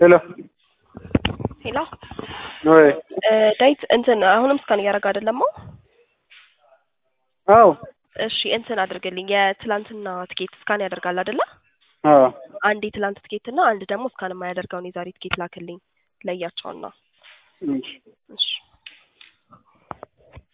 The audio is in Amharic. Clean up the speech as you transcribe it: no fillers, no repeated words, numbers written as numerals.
ሄሎ ሄሎ ወይ ዳዊት እንትን አሁንም ስካን እያደረገ አይደለም? አዎ እሺ እንትን አድርግልኝ የትላንትና ትኬት ስካን ያደርጋል አይደለ? አዎ አንድ የትላንት ትኬት እና አንድ ደግሞ ስካን የማያደርገውን የዛሬ ትኬት ላክልኝ ለያቸውና። እሺ እሺ